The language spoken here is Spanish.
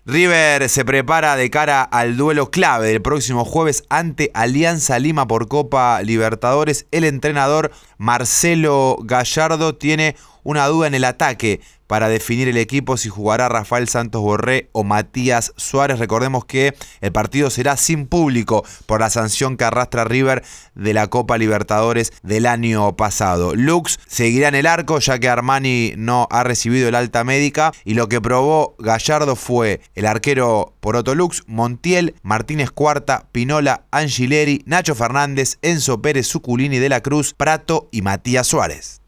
River se prepara de cara al duelo clave del próximo jueves ante Alianza Lima por Copa Libertadores. El entrenador Marcelo Gallardo tiene una duda en el ataque para definir el equipo, si jugará Rafael Santos Borré o Matías Suárez. Recordemos que el partido será sin público por la sanción que arrastra River de la Copa Libertadores del año pasado. Lux seguirá en el arco, ya que Armani no ha recibido el alta médica, y lo que probó Gallardo fue el arquero Poroto Lux, Montiel, Martínez Cuarta, Pinola, Angileri, Nacho Fernández, Enzo Pérez, Zuculini, De la Cruz, Prato y Matías Suárez.